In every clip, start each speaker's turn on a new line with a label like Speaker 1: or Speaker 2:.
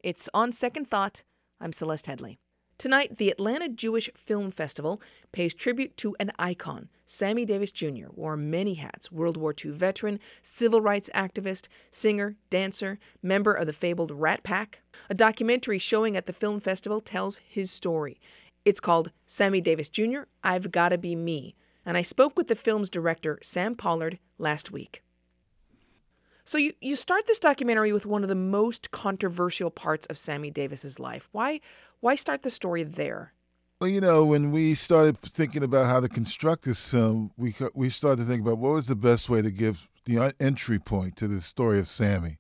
Speaker 1: It's On Second Thought. I'm Celeste Headley. Tonight, the Atlanta Jewish Film Festival pays tribute to an icon. Sammy Davis Jr. wore many hats: World War II veteran, civil rights activist, singer, dancer, member of the fabled Rat Pack. A documentary showing at the film festival tells his story. It's called Sammy Davis Jr., I've Gotta Be Me. And I spoke with the film's director, Sam Pollard, last week. So you start this documentary with one of the most controversial parts of Sammy Davis's life. Why start the story there?
Speaker 2: Well, when we started thinking about how to construct this film, we started to think about what was the best way to give the entry point to the story of Sammy.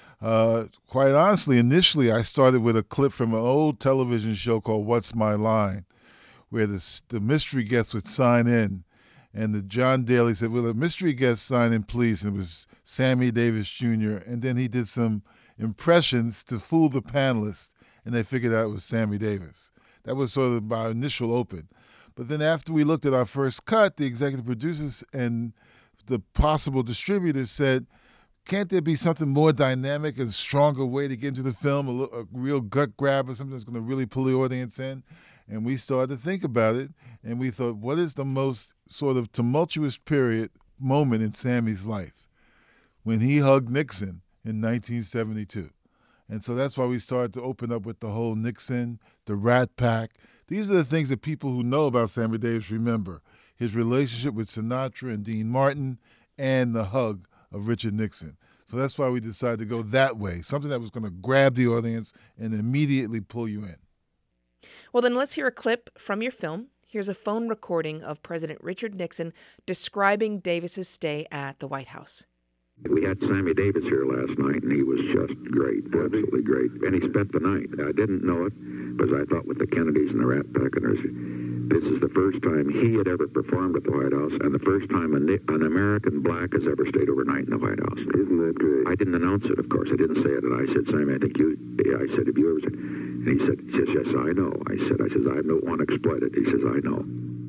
Speaker 2: Quite honestly, initially I started with a clip from an old television show called What's My Line, where the mystery guest would sign in. And the John Daly said, "Will a mystery guest sign in, please?" And it was Sammy Davis Jr. And then he did some impressions to fool the panelists, and they figured out it was Sammy Davis. That was sort of our initial open. But then after we looked at our first cut, the executive producers and the possible distributors said, can't there be something more dynamic and stronger way to get into the film, a real gut grabber, something that's going to really pull the audience in? And we started to think about it, and we thought, what is the most sort of tumultuous moment in Sammy's life? When he hugged Nixon in 1972. And so that's why we started to open up with the whole Nixon, the Rat Pack. These are the things that people who know about Sammy Davis remember. His relationship with Sinatra and Dean Martin, and the hug of Richard Nixon. So that's why we decided to go that way, something that was going to grab the audience and immediately pull you in.
Speaker 1: Well, then let's hear a clip from your film. Here's a phone recording of President Richard Nixon describing Davis's stay at the White House.
Speaker 3: We had Sammy Davis here last night, and he was just great, absolutely great. And he spent the night. I didn't know it, because I thought with the Kennedys and the Rat Pack, this is the first time he had ever performed at the White House, and the first time an American black has ever stayed overnight in the White House.
Speaker 4: Isn't that great?
Speaker 3: I didn't announce it, of course. I didn't say it, and I said, Sammy, I said, have you ever said? And he said, yes, I know. I said, I don't want to exploit it. He says, I know.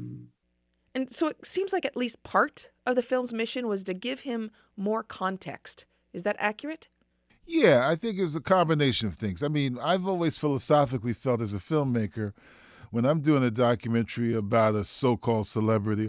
Speaker 1: And so it seems like at least part of the film's mission was to give him more context. Is that accurate?
Speaker 2: Yeah, I think it was a combination of things. I mean, I've always philosophically felt as a filmmaker, when I'm doing a documentary about a so-called celebrity,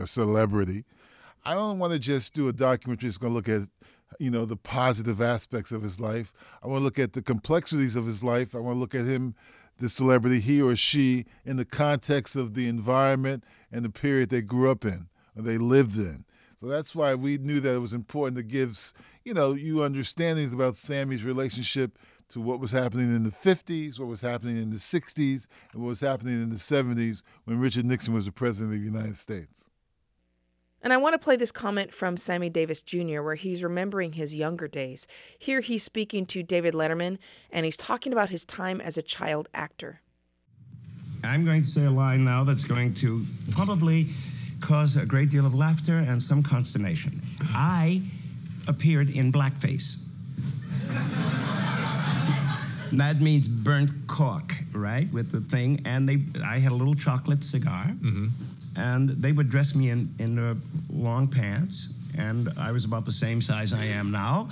Speaker 2: I don't want to just do a documentary that's going to look at, the positive aspects of his life. I want to look at the complexities of his life. I want to look at him, the celebrity, he or she, in the context of the environment and the period they grew up in or they lived in. So that's why we knew that it was important to give, you understandings about Sammy's relationship to what was happening in the 50s, what was happening in the 60s, and what was happening in the 70s when Richard Nixon was the president of the United States.
Speaker 1: And I want to play this comment from Sammy Davis Jr., where he's remembering his younger days. Here he's speaking to David Letterman, and he's talking about his time as a child actor.
Speaker 5: I'm going to say a line now that's going to probably cause a great deal of laughter and some consternation. I appeared in blackface. That means burnt cork, right, with the thing. And I had a little chocolate cigar, and they would dress me in long pants, and I was about the same size I am now.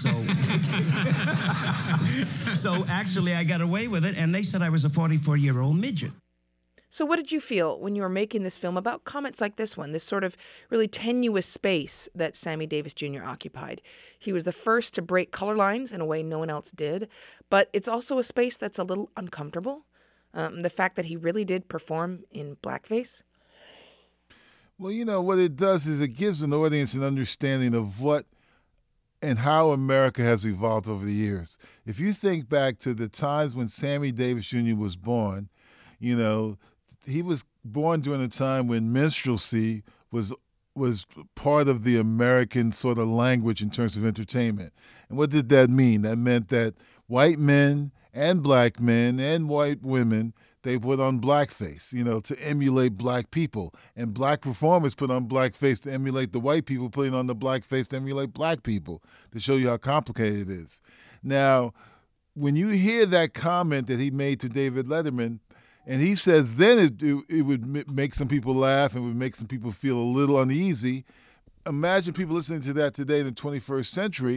Speaker 5: So actually, I got away with it, and they said I was a 44-year-old midget.
Speaker 1: So what did you feel when you were making this film about comments like this one, this sort of really tenuous space that Sammy Davis Jr. occupied? He was the first to break color lines in a way no one else did, but it's also a space that's a little uncomfortable. The fact that he really did perform in blackface.
Speaker 2: Well, what it does is it gives an audience an understanding of what and how America has evolved over the years. If you think back to the times when Sammy Davis Jr. was born, he was born during a time when minstrelsy was part of the American sort of language in terms of entertainment. And what did that mean? That meant that white men and black men and white women, they put on blackface, to emulate black people. And black performers put on blackface to emulate the white people putting on the blackface to emulate black people, to show you how complicated it is. Now, when you hear that comment that he made to David Letterman, and he says then it would make some people laugh and would make some people feel a little uneasy. Imagine people listening to that today in the 21st century,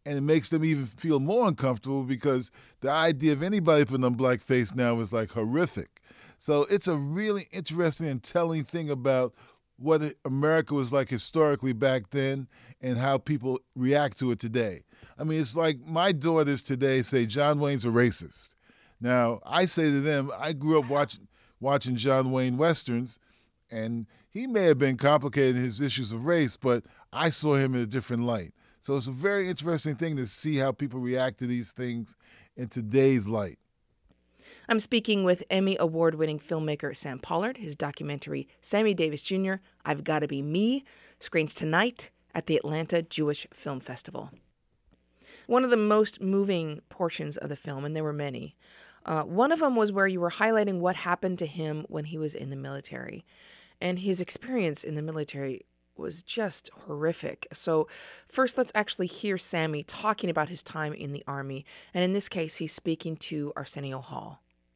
Speaker 2: And it makes them even feel more uncomfortable because the idea of anybody putting on blackface now is like horrific. So it's a really interesting and telling thing about what America was like historically back then and how people react to it today. I mean, it's like my daughters today say John Wayne's a racist. Now, I say to them, I grew up watching John Wayne Westerns, and he may have been complicated in his issues of race, but I saw him in a different light. So it's a very interesting thing to see how people react to these things in today's light.
Speaker 1: I'm speaking with Emmy award-winning filmmaker Sam Pollard. His documentary, Sammy Davis Jr., I've Gotta Be Me, screens tonight at the Atlanta Jewish Film Festival. One of the most moving portions of the film, and there were many, one of them was where you were highlighting what happened to him when he was in the military. And his experience in the military was just horrific. So first, let's actually hear Sammy talking about his time in the Army. And in this case, he's speaking to Arsenio Hall.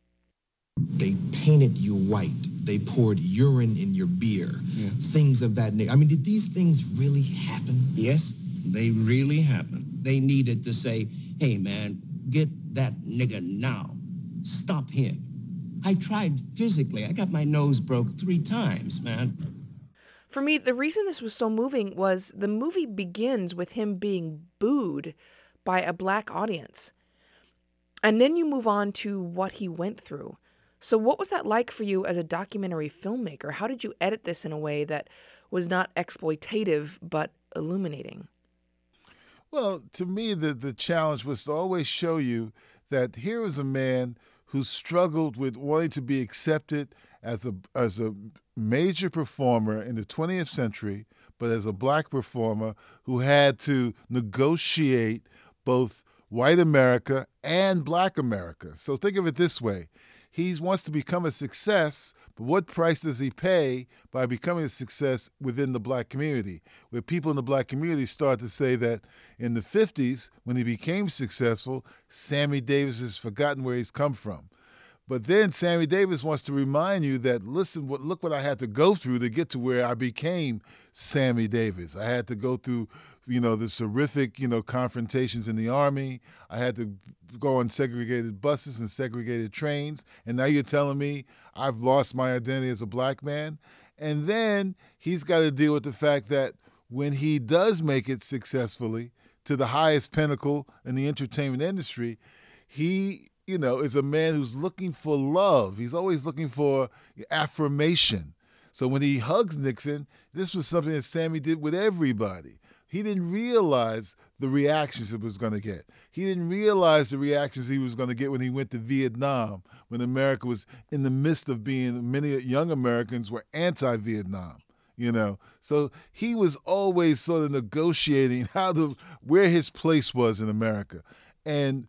Speaker 4: They painted you white. They poured urine in your beer. Yeah. Things of that nature. I mean, did these things really happen?
Speaker 5: Yes, they really happened. They needed to say, hey, man, get that nigga now. Stop him. I tried physically. I got my nose broke 3 times, man.
Speaker 1: For me, the reason this was so moving was the movie begins with him being booed by a black audience. And then you move on to what he went through. So what was that like for you as a documentary filmmaker? How did you edit this in a way that was not exploitative, but illuminating?
Speaker 2: Well, to me, the challenge was to always show you that here was a man who struggled with wanting to be accepted as a major performer in the 20th century, but as a black performer who had to negotiate both white America and black America. So think of it this way. He wants to become a success, but what price does he pay by becoming a success within the black community? Where people in the black community start to say that in the 50s, when he became successful, Sammy Davis has forgotten where he's come from. But then Sammy Davis wants to remind you that, listen, look what I had to go through to get to where I became Sammy Davis. I had to go through, this horrific, confrontations in the Army. I had to go on segregated buses and segregated trains. And now you're telling me I've lost my identity as a black man? And then he's got to deal with the fact that when he does make it successfully to the highest pinnacle in the entertainment industry, he is a man who's looking for love. He's always looking for affirmation. So when he hugs Nixon, this was something that Sammy did with everybody. He didn't realize the reactions it was going to get. He didn't realize the reactions he was going to get when he went to Vietnam, when America was in the midst of many young Americans were anti-Vietnam. So he was always sort of negotiating where his place was in America. And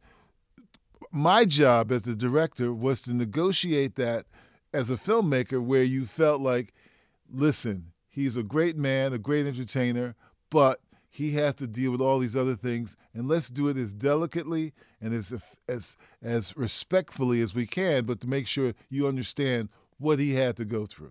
Speaker 2: my job as the director was to negotiate that as a filmmaker, where you felt like, listen, he's a great man, a great entertainer, but he has to deal with all these other things, and let's do it as delicately and as respectfully as we can, but to make sure you understand what he had to go through.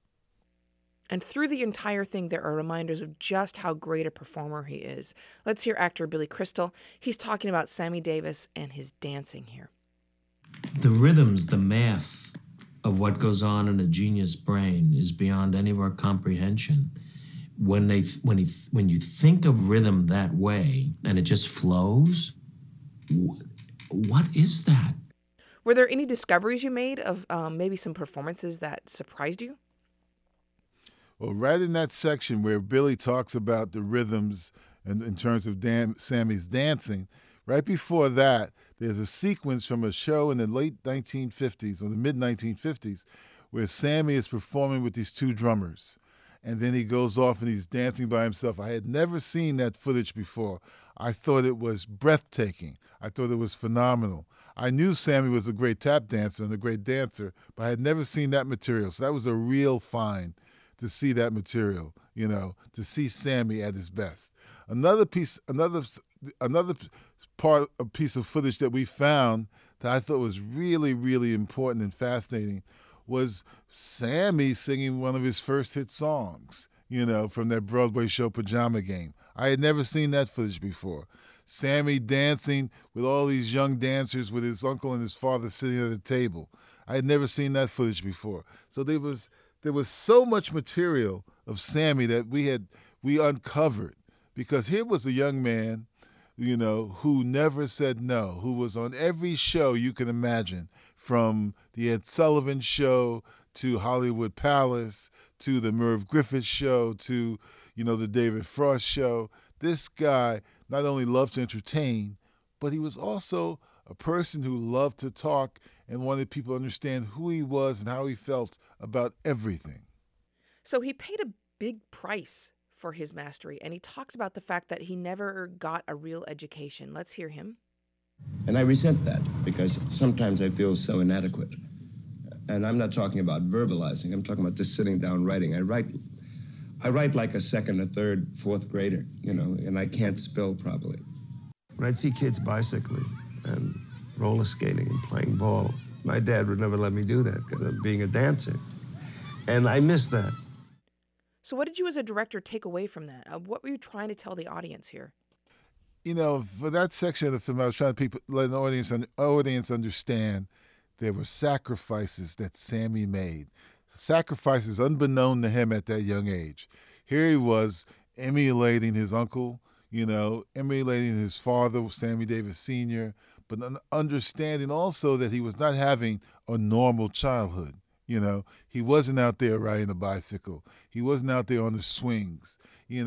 Speaker 1: And through the entire thing, there are reminders of just how great a performer he is. Let's hear actor Billy Crystal. He's talking about Sammy Davis and his dancing here.
Speaker 6: The rhythms, the math of what goes on in a genius brain is beyond any of our comprehension. When you think of rhythm that way and it just flows, what is that?
Speaker 1: Were there any discoveries you made of maybe some performances that surprised you?
Speaker 2: Well, right in that section where Billy talks about the rhythms and in terms of Sammy's dancing, right before that, there's a sequence from a show in the late 1950s or the mid-1950s where Sammy is performing with these 2 drummers. And then he goes off and he's dancing by himself. I had never seen that footage before. I thought it was breathtaking. I thought it was phenomenal. I knew Sammy was a great tap dancer and a great dancer, but I had never seen that material. So that was a real find to see that material, to see Sammy at his best. Another piece of footage that we found that I thought was really, really important and fascinating was Sammy singing one of his first hit songs, from that Broadway show Pajama Game. I had never seen that footage before. Sammy dancing with all these young dancers with his uncle and his father sitting at a table. I had never seen that footage before. So there was so much material of Sammy that we uncovered, because here was a young man, who never said no, who was on every show you can imagine, from the Ed Sullivan Show to Hollywood Palace to the Merv Griffith Show to, the David Frost Show. This guy not only loved to entertain, but he was also a person who loved to talk and wanted people to understand who he was and how he felt about everything.
Speaker 1: So he paid a big price for his mastery, and he talks about the fact that he never got a real education. Let's hear him.
Speaker 5: And I resent that because sometimes I feel so inadequate. And I'm not talking about verbalizing. I'm talking about just sitting down writing. I write like a second, a third, fourth grader, and I can't spell properly. When I'd see kids bicycling and roller skating and playing ball, my dad would never let me do that because of being a dancer. And I miss that.
Speaker 1: So what did you as a director take away from that? What were you trying to tell the audience here?
Speaker 2: For that section of the film, I was trying to let the audience understand there were sacrifices that Sammy made. Sacrifices unbeknown to him at that young age. Here he was emulating his uncle, emulating his father, Sammy Davis Sr., but understanding also that he was not having a normal childhood. He wasn't out there riding a bicycle. He wasn't out there on the swings. He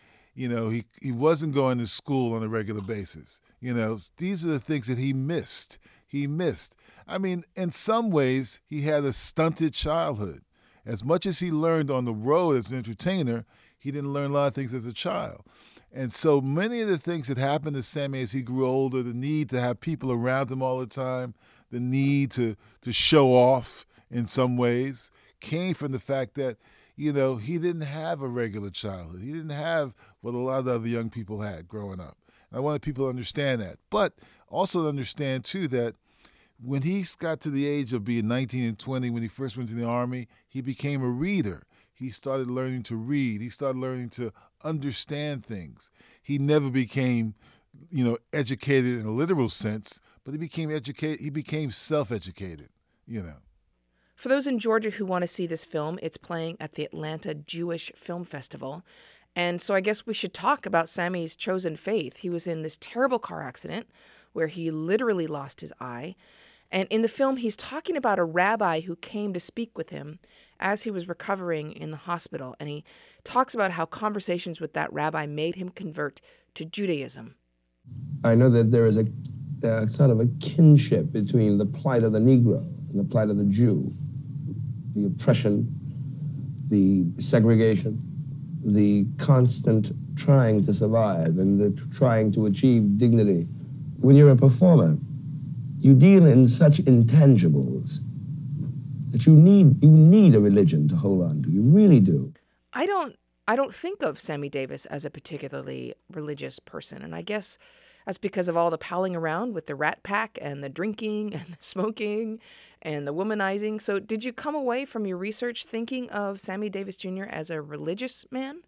Speaker 2: wasn't going to school on a regular basis. These are the things that he missed. I mean, in some ways, he had a stunted childhood. As much as he learned on the road as an entertainer, he didn't learn a lot of things as a child. And so many of the things that happened to Sammy as he grew older, the need to have people around him all the time, the need to show off in some ways, came from the fact that, he didn't have a regular childhood. He didn't have what a lot of other young people had growing up. And I wanted people to understand that. But also to understand, too, that when he got to the age of being 19 and 20, when he first went to the Army, he became a reader. He started learning to read. He started learning to understand things. He never became, educated in a literal sense, but he became educated. He became self-educated,
Speaker 1: For those in Georgia who want to see this film, it's playing at the Atlanta Jewish Film Festival. And so I guess we should talk about Sammy's chosen faith. He was in this terrible car accident where he literally lost his eye. And in the film, he's talking about a rabbi who came to speak with him as he was recovering in the hospital. And he talks about how conversations with that rabbi made him convert to Judaism.
Speaker 7: I know that there is a sort of a kinship between the plight of the Negro and the plight of the Jew, the oppression, the segregation, the constant trying to survive and the trying to achieve dignity. When you're a performer, you deal in such intangibles that you need a religion to hold on to. You really do.
Speaker 1: I don't think of Sammy Davis as a particularly religious person, and I guess that's because of all the palling around with the Rat Pack and the drinking and the smoking and the womanizing. So did you come away from your research thinking of Sammy Davis Jr. as a religious man?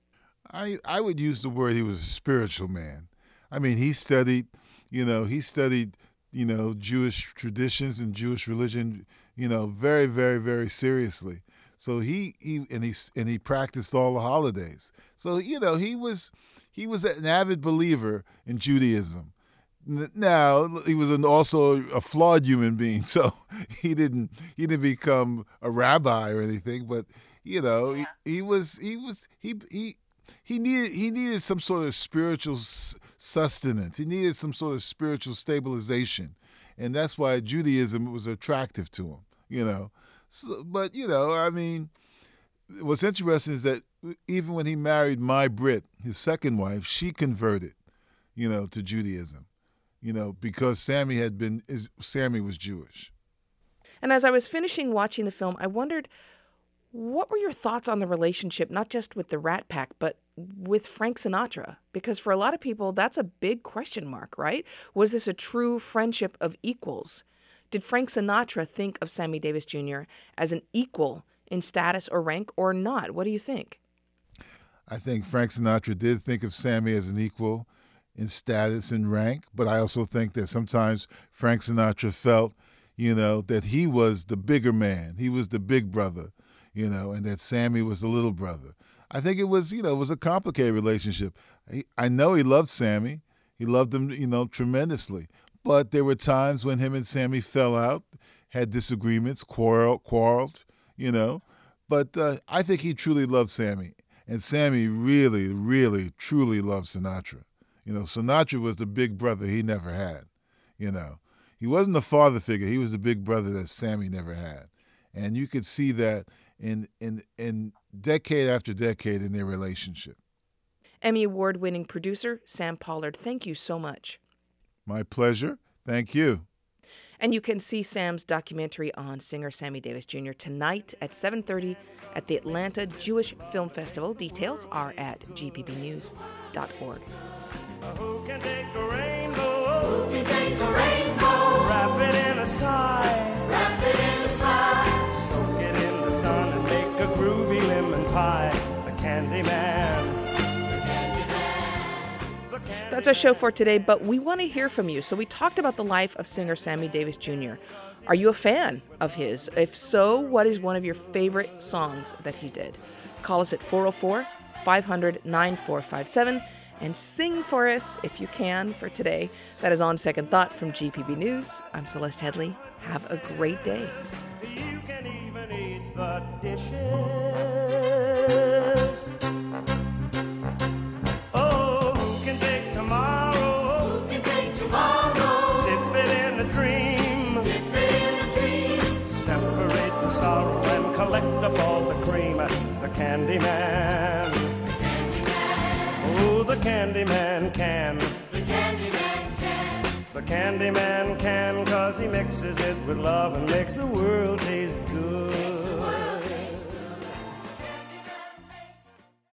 Speaker 2: I would use the word he was a spiritual man. I mean, he studied Jewish traditions and Jewish religion, very, very, very seriously. So he practiced all the holidays. So, he was an avid believer in Judaism. Now, he was also a flawed human being, so he didn't become a rabbi or anything, but he needed some sort of spiritual sustenance. He needed some sort of spiritual stabilization, and that's why Judaism was attractive to him. So, but I mean, what's interesting is that even when he married Mai Britt, his second wife, she converted, to Judaism, because Sammy was Jewish.
Speaker 1: And as I was finishing watching the film, I wondered, what were your thoughts on the relationship, not just with the Rat Pack, but with Frank Sinatra? Because for a lot of people, that's a big question mark, right? Was this a true friendship of equals? Did Frank Sinatra think of Sammy Davis Jr. as an equal in status or rank or not? What do you think?
Speaker 2: I think Frank Sinatra did think of Sammy as an equal in status and rank, but I also think that sometimes Frank Sinatra felt, that he was the bigger man. He was the big brother, and that Sammy was the little brother. I think it was, it was a complicated relationship. I know he loved Sammy. He loved him, tremendously. But there were times when him and Sammy fell out, had disagreements, quarreled, But I think he truly loved Sammy. And Sammy really, really, truly loved Sinatra. Sinatra was the big brother he never had, He wasn't the father figure. He was the big brother that Sammy never had. And you could see that in decade after decade in their relationship.
Speaker 1: Emmy Award-winning producer Sam Pollard, thank you so much.
Speaker 2: My pleasure. Thank you.
Speaker 1: And you can see Sam's documentary on singer Sammy Davis Jr. tonight at 7:30 at the Atlanta Jewish Film Festival. Details are at gpbnews.org.
Speaker 8: Who can take a rainbow? Who can take a rainbow? Wrap it in a sigh. Wrap it in a sigh. Soak it in the sun and make a groovy lemon pie. The Candy Man.
Speaker 1: That's our show for today, but we want to hear from you. So we talked about the life of singer Sammy Davis Jr. Are you a fan of his? If so, what is one of your favorite songs that he did? Call us at 404-500-9457 and sing for us, if you can, for today. That is On Second Thought from GPB News. I'm Celeste Headley. Have a great day.
Speaker 8: You can even eat the dishes. Oh, who can take tomorrow? Who can take tomorrow? Dip it in a dream. Dip it in a dream. Separate the sorrow and collect up all the cream. The Candy Man. Oh, the Candy Man can. The Candy Man can. The Candy Man can, 'cause he mixes it with love and makes the world taste good.